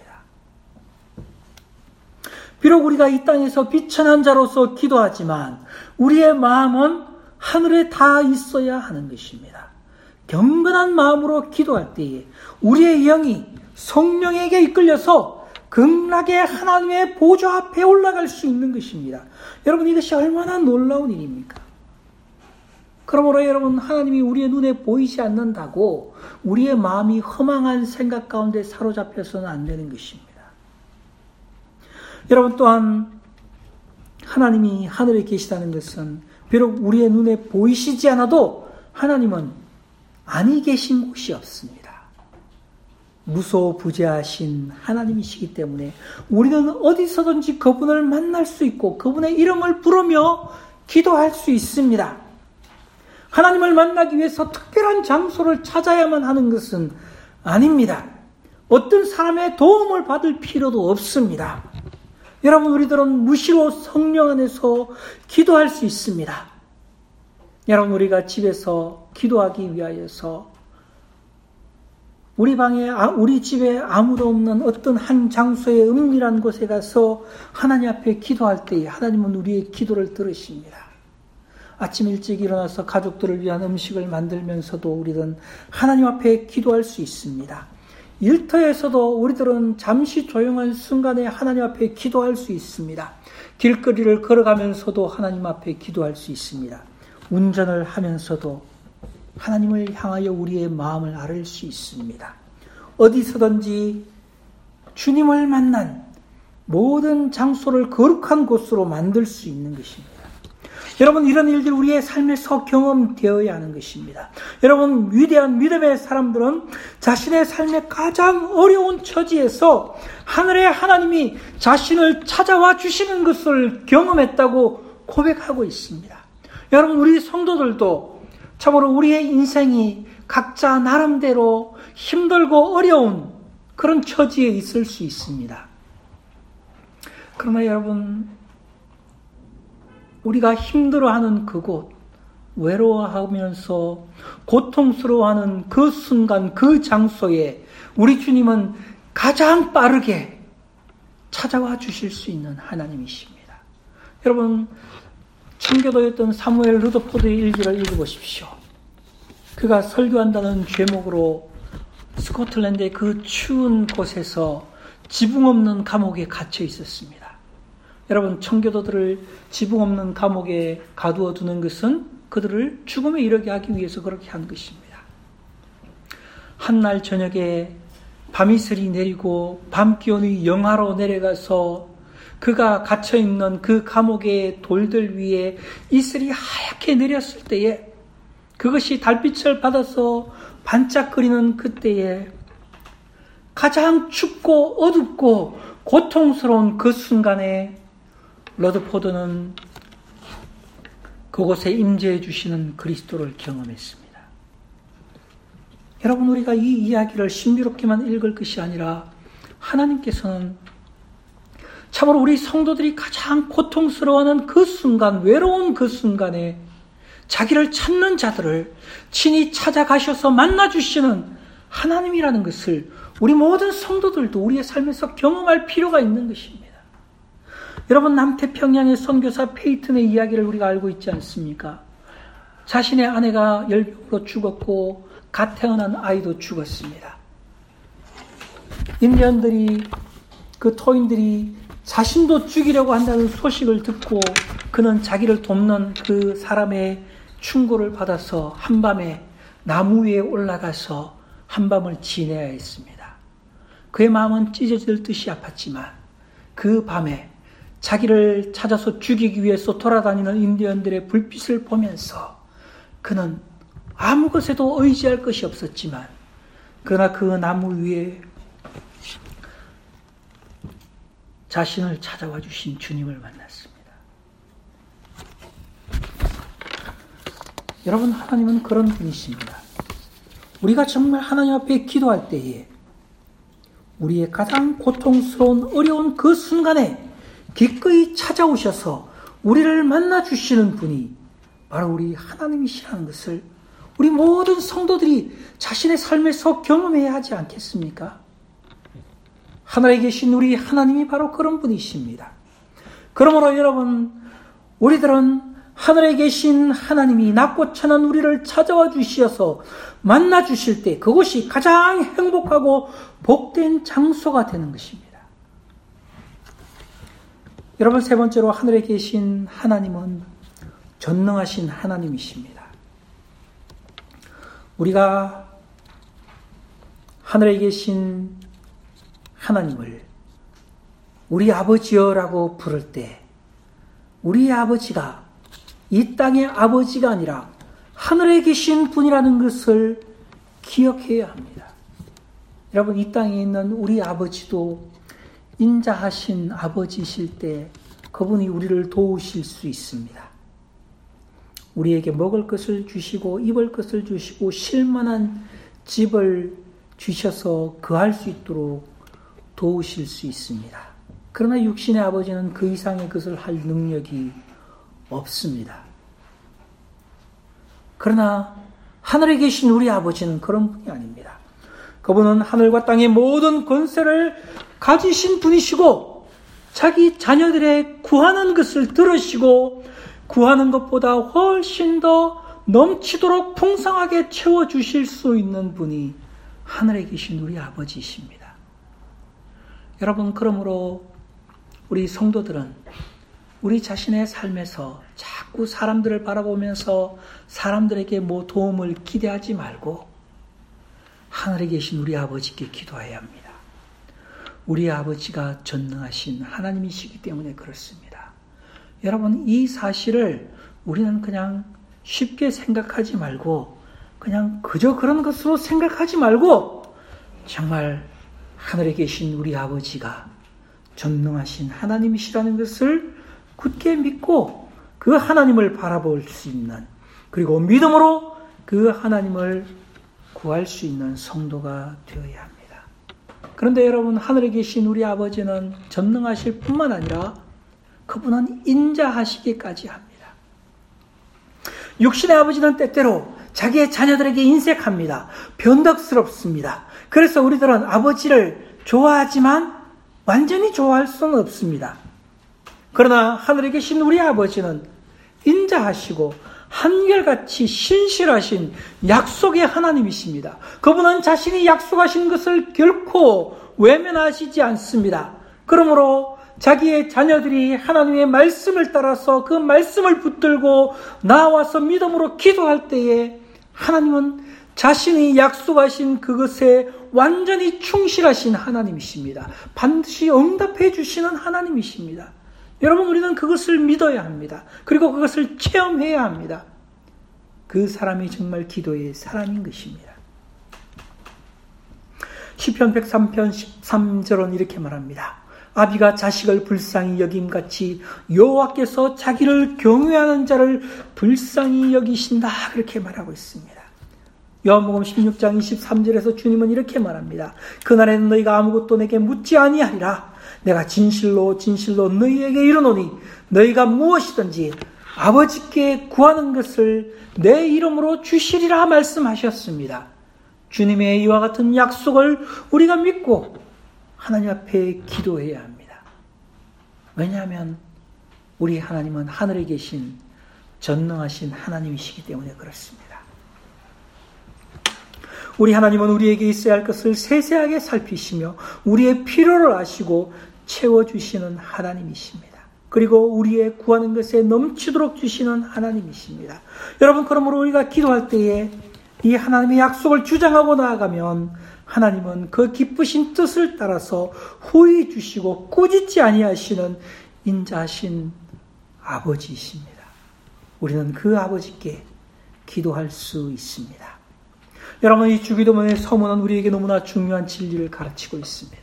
비록 우리가 이 땅에서 비천한 자로서 기도하지만 우리의 마음은 하늘에 닿아 있어야 하는 것입니다. 경건한 마음으로 기도할 때에 우리의 영이 성령에게 이끌려서 극락의 하나님의 보좌 앞에 올라갈 수 있는 것입니다. 여러분, 이것이 얼마나 놀라운 일입니까? 그러므로 여러분, 하나님이 우리의 눈에 보이지 않는다고 우리의 마음이 허망한 생각 가운데 사로잡혀서는 안 되는 것입니다. 여러분, 또한 하나님이 하늘에 계시다는 것은 비록 우리의 눈에 보이시지 않아도 하나님은 아니 계신 곳이 없습니다. 무소부재하신 하나님이시기 때문에 우리는 어디서든지 그분을 만날 수 있고 그분의 이름을 부르며 기도할 수 있습니다. 하나님을 만나기 위해서 특별한 장소를 찾아야만 하는 것은 아닙니다. 어떤 사람의 도움을 받을 필요도 없습니다. 여러분, 우리들은 무시로 성령 안에서 기도할 수 있습니다. 여러분, 우리가 집에서 기도하기 위하여서 우리 방에, 우리 집에 아무도 없는 어떤 한 장소의 은밀한 곳에 가서 하나님 앞에 기도할 때 하나님은 우리의 기도를 들으십니다. 아침 일찍 일어나서 가족들을 위한 음식을 만들면서도 우리는 하나님 앞에 기도할 수 있습니다. 일터에서도 우리들은 잠시 조용한 순간에 하나님 앞에 기도할 수 있습니다. 길거리를 걸어가면서도 하나님 앞에 기도할 수 있습니다. 운전을 하면서도 하나님을 향하여 우리의 마음을 아를 수 있습니다. 어디서든지 주님을 만난 모든 장소를 거룩한 곳으로 만들 수 있는 것입니다. 여러분, 이런 일들이 우리의 삶에서 경험되어야 하는 것입니다. 여러분, 위대한 믿음의 사람들은 자신의 삶의 가장 어려운 처지에서 하늘의 하나님이 자신을 찾아와 주시는 것을 경험했다고 고백하고 있습니다. 여러분, 우리 성도들도 참으로 우리의 인생이 각자 나름대로 힘들고 어려운 그런 처지에 있을 수 있습니다. 그러나 여러분, 우리가 힘들어하는 그곳, 외로워하면서 고통스러워하는 그 순간, 그 장소에 우리 주님은 가장 빠르게 찾아와 주실 수 있는 하나님이십니다. 여러분, 청교도였던 사무엘 루더포드의 일기를 읽어보십시오. 그가 설교한다는 제목으로 스코틀랜드의 그 추운 곳에서 지붕 없는 감옥에 갇혀 있었습니다. 여러분, 청교도들을 지붕 없는 감옥에 가두어 두는 것은 그들을 죽음에 이르게 하기 위해서 그렇게 한 것입니다. 한날 저녁에 밤이슬이 내리고 밤기온이 영하로 내려가서 그가 갇혀있는 그 감옥의 돌들 위에 이슬이 하얗게 내렸을 때에 그것이 달빛을 받아서 반짝거리는 그때에 가장 춥고 어둡고 고통스러운 그 순간에 러드포드는 그곳에 임재해 주시는 그리스도를 경험했습니다. 여러분, 우리가 이 이야기를 신비롭게만 읽을 것이 아니라 하나님께서는 참으로 우리 성도들이 가장 고통스러워하는 그 순간, 외로운 그 순간에 자기를 찾는 자들을 친히 찾아가셔서 만나주시는 하나님이라는 것을 우리 모든 성도들도 우리의 삶에서 경험할 필요가 있는 것입니다. 여러분, 남태평양의 선교사 페이튼의 이야기를 우리가 알고 있지 않습니까? 자신의 아내가 열병으로 죽었고 갓 태어난 아이도 죽었습니다. 인디언들이, 그 토인들이 자신도 죽이려고 한다는 소식을 듣고 그는 자기를 돕는 그 사람의 충고를 받아서 한밤에 나무 위에 올라가서 한밤을 지내야 했습니다. 그의 마음은 찢어질 듯이 아팠지만 그 밤에 자기를 찾아서 죽이기 위해서 돌아다니는 인디언들의 불빛을 보면서 그는 아무 것에도 의지할 것이 없었지만 그러나 그 나무 위에 자신을 찾아와 주신 주님을 만났습니다. 여러분, 하나님은 그런 분이십니다. 우리가 정말 하나님 앞에 기도할 때에 우리의 가장 고통스러운 어려운 그 순간에 기꺼이 찾아오셔서 우리를 만나주시는 분이 바로 우리 하나님이시라는 것을 우리 모든 성도들이 자신의 삶에서 경험해야 하지 않겠습니까? 하늘에 계신 우리 하나님이 바로 그런 분이십니다. 그러므로 여러분, 우리들은 하늘에 계신 하나님이 낮고 천한 우리를 찾아와 주시어서 만나 주실 때 그것이 가장 행복하고 복된 장소가 되는 것입니다. 여러분, 세 번째로 하늘에 계신 하나님은 전능하신 하나님이십니다. 우리가 하늘에 계신 하나님을 우리 아버지여라고 부를 때 우리 아버지가 이 땅의 아버지가 아니라 하늘에 계신 분이라는 것을 기억해야 합니다. 여러분, 이 땅에 있는 우리 아버지도 인자하신 아버지이실 때 그분이 우리를 도우실 수 있습니다. 우리에게 먹을 것을 주시고 입을 것을 주시고 쉴만한 집을 주셔서 거할 수 있도록 도우실 수 있습니다. 그러나 육신의 아버지는 그 이상의 것을 할 능력이 없습니다. 그러나 하늘에 계신 우리 아버지는 그런 분이 아닙니다. 그분은 하늘과 땅의 모든 권세를 가지신 분이시고 자기 자녀들의 구하는 것을 들으시고 구하는 것보다 훨씬 더 넘치도록 풍성하게 채워주실 수 있는 분이 하늘에 계신 우리 아버지이십니다. 여러분, 그러므로 우리 성도들은 우리 자신의 삶에서 자꾸 사람들을 바라보면서 사람들에게 뭐 도움을 기대하지 말고 하늘에 계신 우리 아버지께 기도해야 합니다. 우리 아버지가 전능하신 하나님이시기 때문에 그렇습니다. 여러분, 이 사실을 우리는 그냥 쉽게 생각하지 말고 그냥 그저 그런 것으로 생각하지 말고 정말 하늘에 계신 우리 아버지가 전능하신 하나님이시라는 것을 굳게 믿고 그 하나님을 바라볼 수 있는, 그리고 믿음으로 그 하나님을 구할 수 있는 성도가 되어야 합니다. 그런데 여러분, 하늘에 계신 우리 아버지는 전능하실 뿐만 아니라 그분은 인자하시기까지 합니다. 육신의 아버지는 때때로 자기의 자녀들에게 인색합니다. 변덕스럽습니다. 그래서 우리들은 아버지를 좋아하지만 완전히 좋아할 수는 없습니다. 그러나 하늘에 계신 우리 아버지는 인자하시고 한결같이 신실하신 약속의 하나님이십니다. 그분은 자신이 약속하신 것을 결코 외면하시지 않습니다. 그러므로 자기의 자녀들이 하나님의 말씀을 따라서 그 말씀을 붙들고 나와서 믿음으로 기도할 때에 하나님은 자신이 약속하신 그것에 완전히 충실하신 하나님이십니다. 반드시 응답해 주시는 하나님이십니다. 여러분, 우리는 그것을 믿어야 합니다. 그리고 그것을 체험해야 합니다. 그 사람이 정말 기도의 사람인 것입니다. 시편 백삼 편 십삼 절은 이렇게 말합니다. 아비가 자식을 불쌍히 여김같이 여호와께서 자기를 경외하는 자를 불쌍히 여기신다. 그렇게 말하고 있습니다. 요한복음 십육 장 이십삼 절에서 주님은 이렇게 말합니다. 그날에는 너희가 아무것도 내게 묻지 아니하리라. 내가 진실로 진실로 너희에게 이르노니 너희가 무엇이든지 아버지께 구하는 것을 내 이름으로 주시리라 말씀하셨습니다. 주님의 이와 같은 약속을 우리가 믿고 하나님 앞에 기도해야 합니다. 왜냐하면 우리 하나님은 하늘에 계신 전능하신 하나님이시기 때문에 그렇습니다. 우리 하나님은 우리에게 있어야 할 것을 세세하게 살피시며 우리의 필요를 아시고 채워주시는 하나님이십니다. 그리고 우리의 구하는 것에 넘치도록 주시는 하나님이십니다. 여러분, 그러므로 우리가 기도할 때에 이 하나님의 약속을 주장하고 나아가면 하나님은 그 기쁘신 뜻을 따라서 후히 주시고 꾸짖지 아니하시는 인자하신 아버지이십니다. 우리는 그 아버지께 기도할 수 있습니다. 여러분, 이 주기도문의 서문은 우리에게 너무나 중요한 진리를 가르치고 있습니다.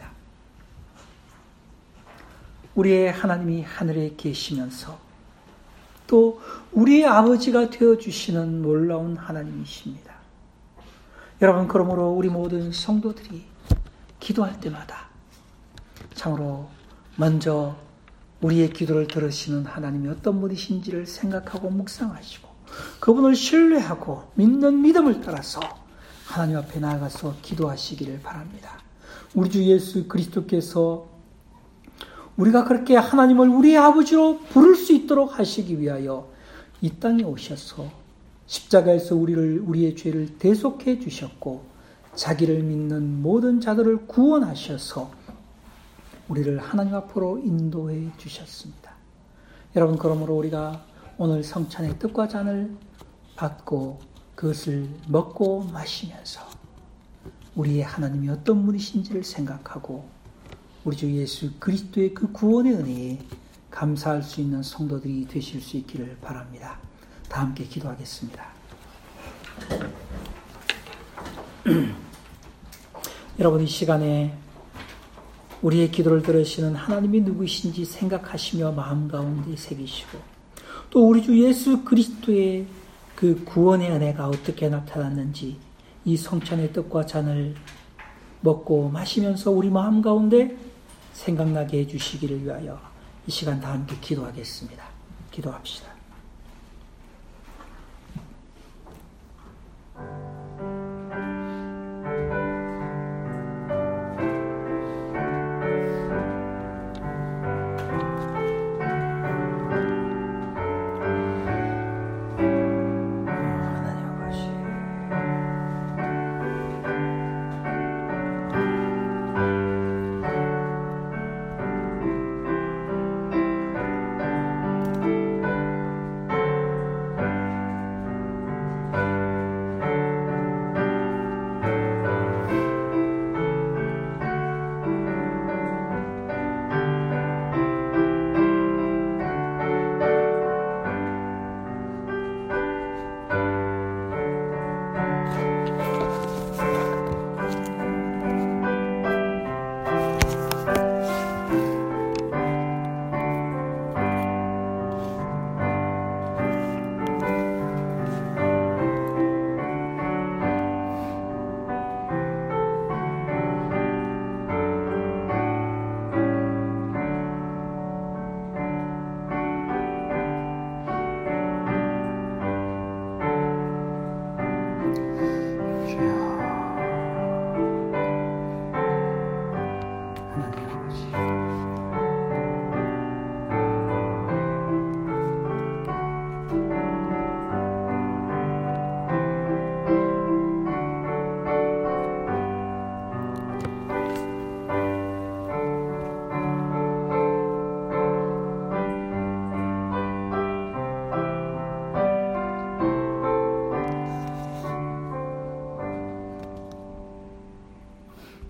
우리의 하나님이 하늘에 계시면서 또 우리의 아버지가 되어주시는 놀라운 하나님이십니다. 여러분, 그러므로 우리 모든 성도들이 기도할 때마다 참으로 먼저 우리의 기도를 들으시는 하나님이 어떤 분이신지를 생각하고 묵상하시고 그분을 신뢰하고 믿는 믿음을 따라서 하나님 앞에 나아가서 기도하시기를 바랍니다. 우리 주 예수 그리스도께서 우리가 그렇게 하나님을 우리의 아버지로 부를 수 있도록 하시기 위하여 이 땅에 오셔서 십자가에서 우리를, 우리의 죄를 대속해 주셨고 자기를 믿는 모든 자들을 구원하셔서 우리를 하나님 앞으로 인도해 주셨습니다. 여러분, 그러므로 우리가 오늘 성찬의 떡과 잔을 받고 그것을 먹고 마시면서 우리의 하나님이 어떤 분이신지를 생각하고 우리 주 예수 그리스도의 그 구원의 은혜에 감사할 수 있는 성도들이 되실 수 있기를 바랍니다. 다 함께 기도하겠습니다. 여러분, 이 시간에 우리의 기도를 들으시는 하나님이 누구신지 생각하시며 마음 가운데 새기시고 또 우리 주 예수 그리스도의 그 구원의 은혜가 어떻게 나타났는지 이 성찬의 떡과 잔을 먹고 마시면서 우리 마음 가운데 생각나게 해주시기를 위하여 이 시간 다 함께 기도하겠습니다. 기도합시다.